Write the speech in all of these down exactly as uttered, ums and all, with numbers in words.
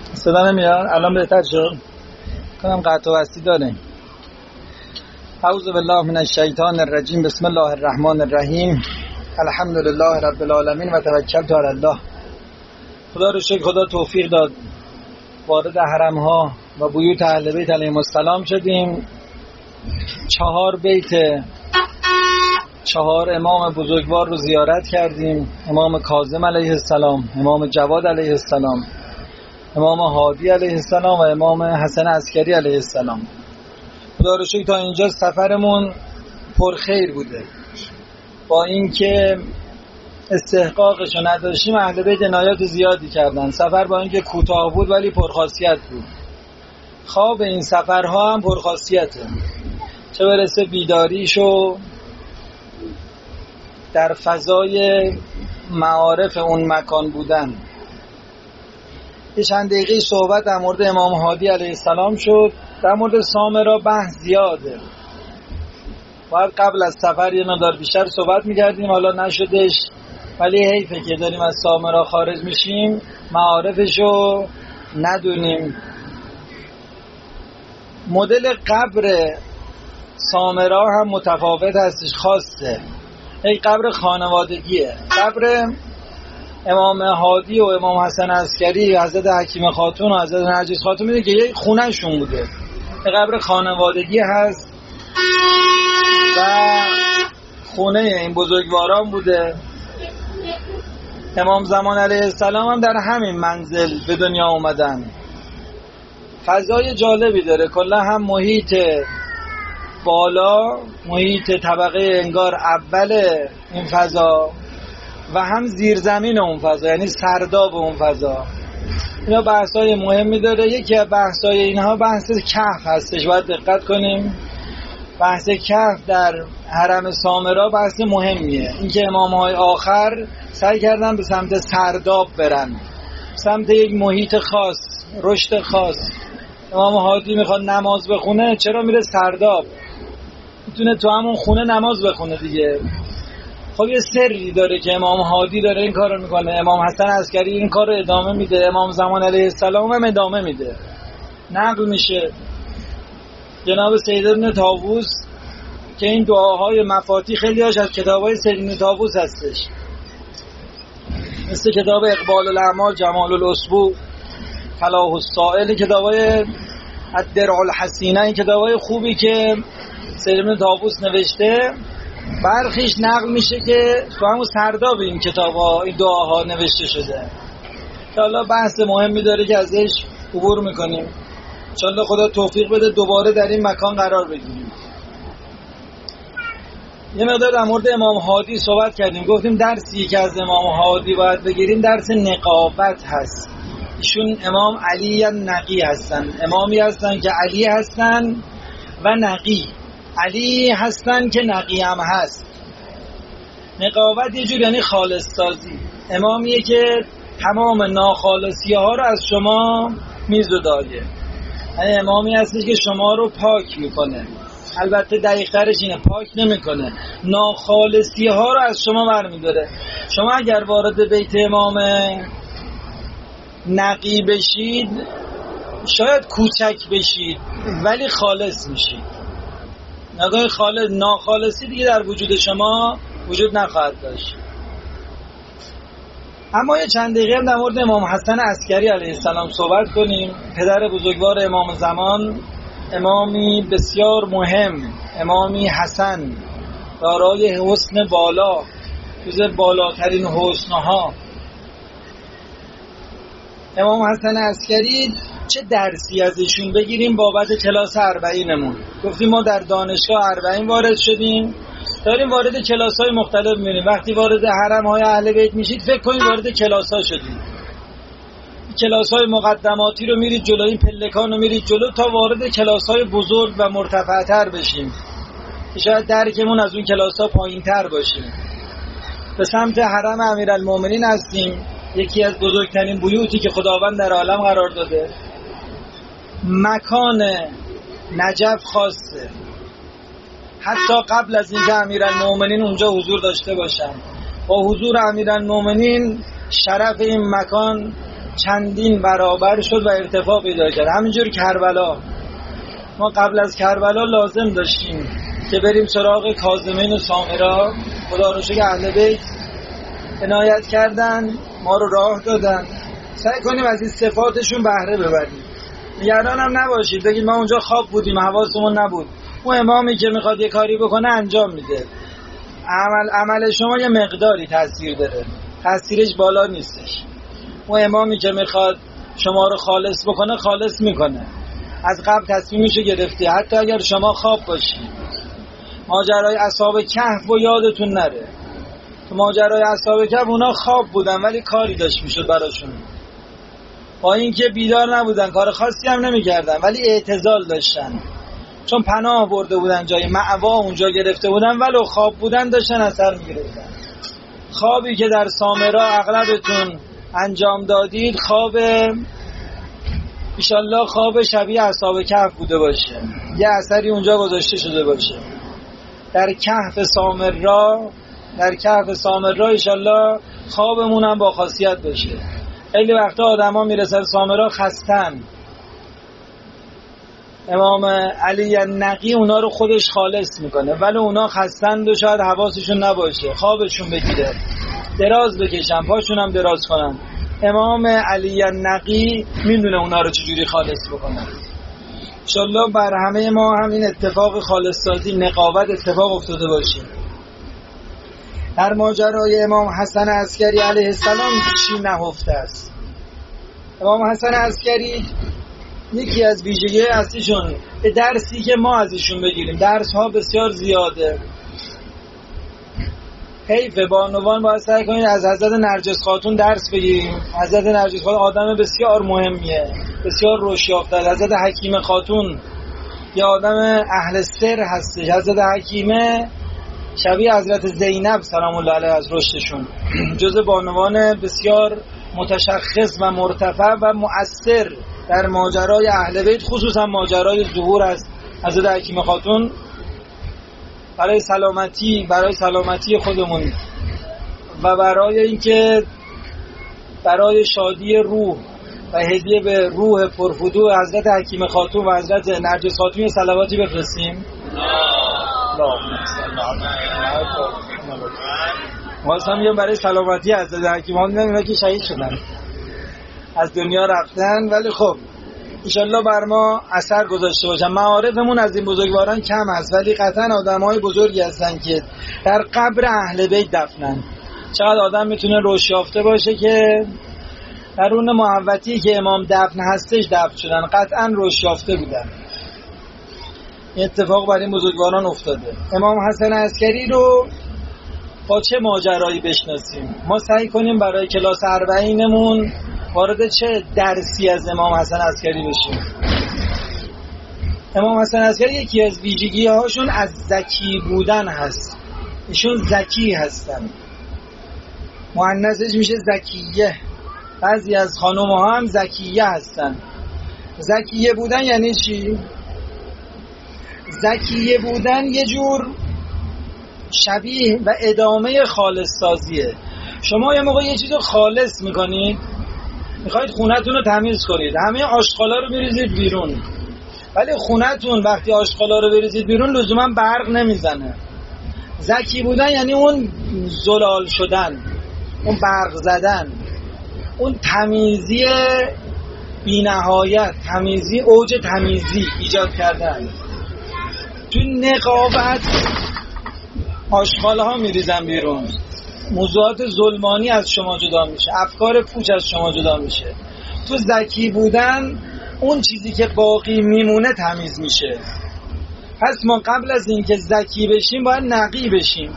صدا نمیاد؟ الان بهتر شد؟ کنم قطع و وصلی داره. اعوذ بالله من الشیطان الرجیم. بسم الله الرحمن الرحیم. الحمد لله رب العالمین و توکلت علی الله. خدا رو شکر، خدا توفیق داد وارد حرم ها و بیوت اهل بیت علیهم السلام شدیم. چهار بیت چهار امام بزرگوار رو زیارت کردیم. امام کاظم علیه السلام، امام جواد علیه السلام، امام هادی علیه السلام و امام حسن عسکری علیه السلام. خدا رو شکر تا اینجا سفرمون پرخیر بوده. با اینکه استحقاقش رو نداشتیم اهل بیت عنایات زیادی کردن. سفر با اینکه کوتاه بود ولی پرخاصیت بود. خواب این سفرها هم پرخاصیته، چه برسه بیداریش و در فضای معارف اون مکان بودن. یه چند دقیقه صحبت در مورد امام هادی علیه السلام شد. در مورد سامرا بحث زیاده، باید قبل از سفر یه مقدار بیشتر صحبت میکردیم، حالا نشدش، ولی حیفه که داریم از سامرا خارج میشیم معارفشو ندونیم. مدل قبر سامرا هم متفاوت هستش، خاصه. یک قبر خانوادگیه. قبر امام هادی و امام حسن عسکری، حضرت حکیم خاتون و حضرت نرجس خاتون میده که یک خونه شون بوده. یک قبر خانوادگی هست و خونه این بزرگواران بوده. امام زمان علیه السلام هم در همین منزل به دنیا اومدن. فضای جالبی داره، کلا هم محیط بالا، محیط طبقه انگار اول این فضا و هم زیرزمین اون فضا، یعنی سرداب اون فضا. اینا بحثای مهمی داره. یکی از بحثای اینها بحث کهف هستش، باید دقت کنیم. بحث کهف در حرم سامرا بحث مهمیه. اینکه امام‌های آخر سعی کردن به سمت سرداب برن، سمت یک محیط خاص، رشد خاص. امام هادی میخواد نماز بخونه، چرا میره سرداب؟ میتونه تو همون خونه نماز بخونه دیگه. خب یه سری داره که امام هادی داره این کار رو میکنه، امام حسن عسکری این کار رو ادامه میده، امام زمان علیه السلام هم ادامه میده. نقل میشه جناب سید ابن طاووس که این دعاهای مفاتی خیلی هاش از کتابای سید ابن طاووس هستش، مثل کتاب اقبال الاعمال، جمال الاسبوع، فلاح السائل، کتابای الدرع الحسینه، این کتابای خوبی که سید ابن طاووس نوشته. برخیش نقل میشه که تو همون سرداب این کتابا این دعاها نوشته شده. انشاءالله بحث مهمی داره که ازش عبور میکنیم. انشاءالله خدا توفیق بده دوباره در این مکان قرار بگیریم. یه مقدار در مورد امام هادی صحبت کردیم، گفتیم درسی که از امام هادی باید بگیریم درس نقابت هست. ایشون امام علی نقی هستن، امامی هستن که علی هستن و نقی. علی هستن که نقی هم هست. نقابت یه جور یعنی خالص سازی. امامیه که تمام ناخالصی ها رو از شما میزدایه، یعنی امامی هستش که شما رو پاک میکنه. البته دقیق ترش اینه، پاک نمیکنه، ناخالصی ها رو از شما برمیداره. شما اگر وارد بیت امام نقی بشید شاید کوچک بشید ولی خالص میشید. نگاه خالص، ناخالصی دیگه در وجود شما وجود نخواهد داشت. اما یه چند دقیقه هم در مورد امام حسن عسکری علیه السلام صحبت کنیم. پدر بزرگوار امام زمان، امامی بسیار مهم، امامی حسن، دارای حسن بالا، جز بالاترین حسنها. امام حسن عسکری چه درسی از ایشون بگیریم بابت کلاس اربعینمون؟ گفتیم ما در دانشگاه اربعین وارد شدیم، داریم وارد کلاس‌های مختلف می‌ریم. وقتی وارد حرم‌های اهل بیت میشید فکر کنید وارد کلاس‌ها شدید. کلاس‌های مقدماتی رو میرید جلو، این پلکان رو میرید جلو تا وارد کلاس‌های بزرگ و مرتفع‌تر بشیم که شاید درکمون از اون کلاس‌ها پایین‌تر باشه. به سمت حرم امیرالمومنین هستیم، یکی از بزرگترین بیوتی که خداوند در عالم قرار داده. مکان نجف خاصه، حتی قبل از اینکه امیرالمومنین اونجا حضور داشته باشن. با حضور امیرالمومنین شرف این مکان چندین برابر شد و ارتفاع پیدا کرد. همینجور کربلا، ما قبل از کربلا لازم داشتیم که بریم سراغ کاظمین و سامرا. خدا رو شکر اهل بیت عنایت کردن، ما رو راه دادن. سعی کنیم از این صفاتشون بهره ببریم. نگران هم نباشید بگید ما اونجا خواب بودیم حواسمون نبود. اون امامی که میخواد یه کاری بکنه انجام میده. عمل عمل شما یه مقداری تاثیر داره، تاثیرش بالا نیستش. اون امامی که میخواد شما رو خالص بکنه خالص میکنه، از قبل تصمیمشو گرفته. حتی اگر شما خواب باشید. ماجرای اصحاب کهف و یادتون نره. تو ماجرای اصحاب کهف اونا خواب بودن ولی کاری داشت میشد براشون، با اینکه بیدار نبودن، کار خاصی هم نمیکردن ولی اعتزال داشتن، چون پناه برده بودن، جای مأوا اونجا گرفته بودن، ولو خواب بودن داشتن اثر میگرفتن. خوابی که در سامرا اغلبتون انجام دادید خواب انشالله خواب شبیه اصحاب کهف بوده باشه، یه اثری اونجا گذاشته شده باشه. در کهف سامرا در کهف سامرا انشالله خوابمون هم با خاصیت بشه. خیلی وقتا آدم ها میرسن سامرا خستن، امام علی نقی اونا رو خودش خالص میکنه ولی اونا خستند و شاید حواسشون نباشه، خوابشون بگیره، دراز بکشن، پاشون هم دراز کنن. امام علی نقی میدونه اونا رو چجوری خالص بکنن. انشالله بر همه ما هم این اتفاق خالص سازی نقاوت اتفاق افتاده باشه. در ماجرای امام حسن عسکری علیه السلام چی نهفته است؟ امام حسن عسکری یکی از ویژگی اصلیشون به درسی که ما از ایشون بگیریم، درس ها بسیار زیاده. حیفه با عنوان باید سعی کنید از حضرت نرجس خاتون درس بگیریم. حضرت نرجس خاتون آدم بسیار مهمیه، بسیار روش یافته. حضرت حکیم خاتون یه آدم اهل سر هستش. حضرت حکیمه شبیه حضرت زینب سلام الله علیها از رشدشون، جزء بانوان بسیار متشخص و مرتفع و مؤثر در ماجرای اهل بیت، خصوصا ماجرای ظهور از حضرت حکیم خاتون برای سلامتی برای سلامتی خودمون و برای اینکه برای شادی روح و هدیه به روح پرفضوح حضرت حکیم خاتون و حضرت نرجس خاتون صلواتی بفرستیم. واسه هم برای سلامتی حضرت حکیم خاتون، اینا که شهید شدن از دنیا رفتن ولی خب انشالله بر ما اثر گذاشته باشن. معارفمون از این بزرگواران کم هست ولی قطعا آدم‌های بزرگی هستن که در قبر اهل بیت دفنن. چقدر آدم میتونه روش یافته باشه که در اون محوطی که امام دفن هستش دفن شدن، قطعا روش یافته بودن. این اتفاق برای این بزرگواران افتاده. امام حسن عسکری رو با چه ماجرایی بشناسیم؟ ما سعی کنیم برای کلاس اربعینمون وارد چه درسی از امام حسن عسکری بشیم. امام حسن عسکری یکی از ویژگی هاشون از ذکی بودن هست. ایشون ذکی هستن، مؤنثش میشه ذکیه. بعضی از خانم ها هم ذکیه هستن. ذکیه بودن یعنی چی؟ ذکیه بودن یه جور شبیه و ادامه خالص سازیه. شما یه موقع یه چیز رو خالص میکنید، میخواید خونتون رو تمیز کنید، همه آشغالا رو بریزید بیرون، ولی خونتون وقتی آشغالا رو بریزید بیرون لزوما برق نمیزنه. ذکی بودن یعنی اون زلال شدن، اون برق زدن، اون تمیزی بی نهایت، تمیزی اوج تمیزی ایجاد کردن. تو نقابت آشغال ها میریزن بیرون، موضوعات ظلمانی از شما جدا میشه، افکار پوچ از شما جدا میشه. تو ذکی بودن اون چیزی که باقی میمونه تمیز میشه. پس ما قبل از اینکه ذکی بشیم باید نقی بشیم،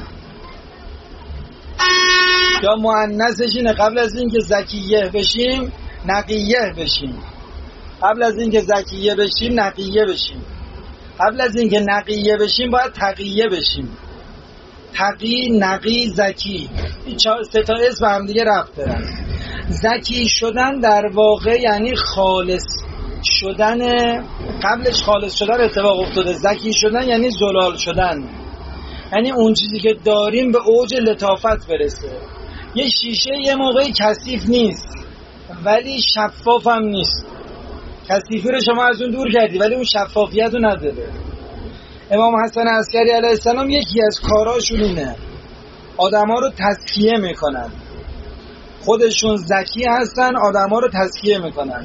یا مؤنثش اینه قبل از اینکه ذکیه بشیم نقیه بشیم. قبل از اینکه ذکیه بشیم نقیه بشیم. قبل از اینکه نقیه بشیم باید تقیه بشیم. تقی، نقی، ذکی، این سه تا اسم به هم دیگه ربط دارن. ذکی شدن در واقع یعنی خالص شدن، قبلش خالص شدن اتفاق افتاده. ذکی شدن یعنی زلال شدن، یعنی اون چیزی که داریم به اوج لطافت برسه. یه شیشه یه موقعی کثیف نیست، ولی شفاف هم نیست. کثیفی رو شما از اون دور کردی ولی اون شفافیت رو نداره. امام حسن عسکری علیه السلام یکی از کاراشون اینه آدم ها رو تزکیه میکنن، خودشون ذکی هستن، آدم ها رو تزکیه میکنن.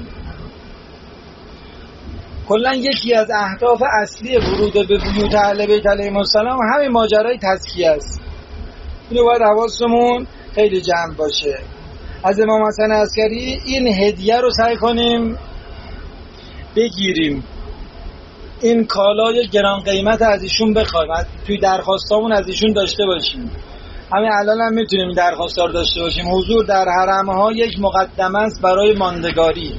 کلا یکی از اهداف اصلی ورود به بیوت اهل بیت علیهم السلام همین ماجرای تزکیه است. اینو باید حواسمون خیلی جمع باشه. از امام حسن عسکری این هدیه رو سعی کنیم بگیریم، این کالای گران قیمت از ایشون بخوایم، توی درخواستامون از ایشون داشته باشیم. همین الان هم میتونیم این درخواستا رو داشته باشیم. حضور در حرم‌ها یک مقدمه است برای ماندگاری.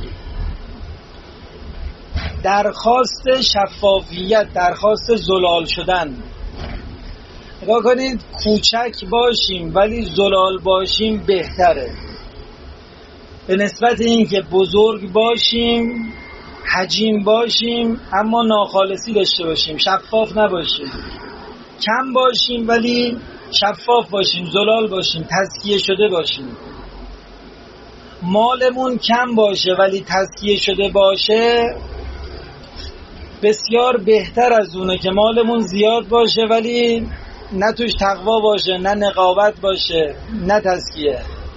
درخواست شفافیت، درخواست زلال شدن. نگاه کنید، کوچک باشیم ولی زلال باشیم بهتره به نسبت این که بزرگ باشیم، حجیم باشیم اما ناخالصی داشته باشیم، شفاف نباشیم. کم باشیم ولی شفاف باشیم، زلال باشیم، تزکیه شده باشیم. مالمون کم باشه ولی تزکیه شده باشه بسیار بهتر از اونه که مالمون زیاد باشه ولی نه توش تقوا باشه، نه نقاوت باشه، نه تزکیه.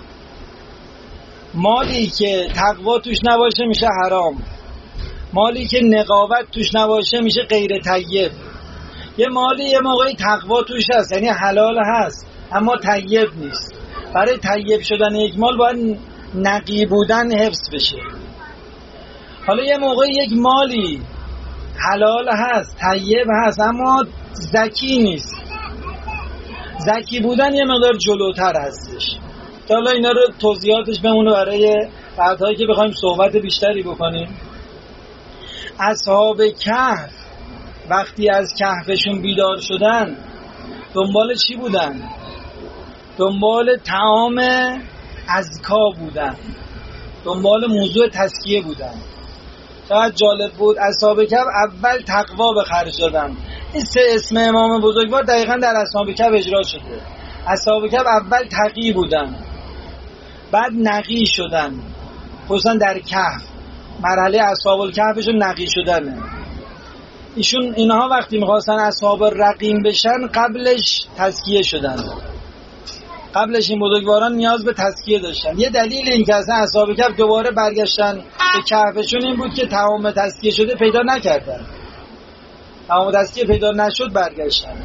مالی که تقوا توش نباشه میشه حرام، مالی که نقاوت توش نباشه میشه غیر طیب. یه مالی یه موقعی تقوا توش هست یعنی حلال هست اما طیب نیست. برای طیب شدن یک مال باید نقی بودن حفظ بشه. حالا یه موقعی یک مالی حلال هست، طیب هست اما زکی نیست. زکی بودن یه مقدار جلوتر هستش. حالا اینا رو توضیحاتش بمونه برای بعدهایی که بخوایم صحبت بیشتری بکنیم. اصحاب کهف وقتی از کهفشون بیدار شدن دنبال چی بودن؟ دنبال طعام ازکا بودن، دنبال موضوع تزکیه بودن. چقدر جالب بود، اصحاب کهف اول تقوا به خرج دادن. این سه اسم امام بزرگوار دقیقاً در اصحاب کهف اجرا شده. اصحاب کهف اول تقی بودن، بعد نقی شدن. خصوصا در کهف مرحله اصحاب الکهفشون نقی شدنه. ایشون اینها وقتی میخواستن اصحاب رقیم بشن قبلش تزکیه شدن. قبلش این بزرگواران نیاز به تزکیه داشتن. یه دلیل این که اصلا اصحاب کهف دوباره برگشتن به کهفشون این بود که طعام تزکیه شده پیدا نکردن. طعام تزکیه پیدا نشد برگشتن.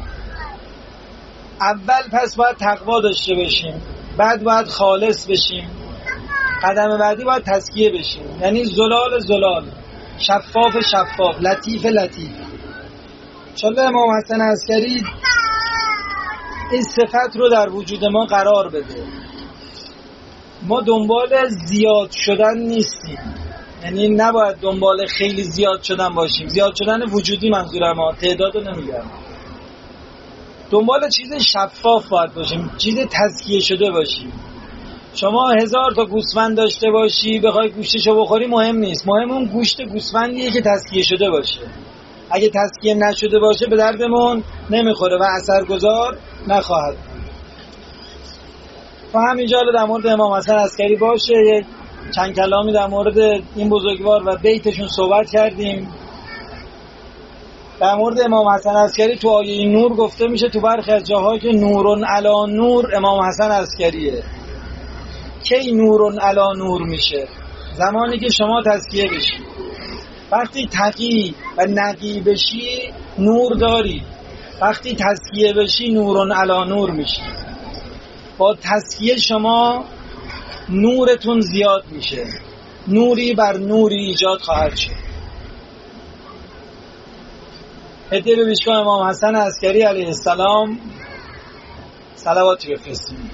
اول پس باید تقوا داشته باشیم، بعد باید خالص بشیم، قدم بعدی باید تزکیه بشیم. یعنی زلال زلال، شفاف شفاف، لطیف لطیف. انشالله امام حسن عسکری این صفت رو در وجود ما قرار بده. ما دنبال زیاد شدن نیستیم، یعنی نباید دنبال خیلی زیاد شدن باشیم. زیاد شدن وجودی منظورم، ها تعداد رو نمیگم. دنبال چیز شفاف باید باشیم، چیز تزکیه شده باشیم. شما هزار تا گوسفند داشته باشی بخوای گوشتشو بخوری مهم نیست، مهم اون گوشت گوسفندیه که تزکیه شده باشه. اگه تزکیه نشده باشه به دردمون نمیخوره و اثرگذار نخواهد. و همینجا در مورد امام حسن عسکری باشه یک چند کلامی در مورد این بزرگوار و بیتشون صحبت کردیم. در مورد امام حسن عسکری تو آیه نور گفته میشه تو برخی از جاها که نورن علا نور امام حسن عسکریه. کی نورن علا نور میشه؟ زمانی که شما تزکیه بشی. وقتی تقی و نقی بشی نور داری، وقتی تزکیه بشی نورن علا نور میشی. با تزکیه شما نورتون زیاد میشه، نوری بر نوری ایجاد خواهد شد. هدیه به پیشگاه امام حسن عسکری علیه السلام صلواتی بفرستیم.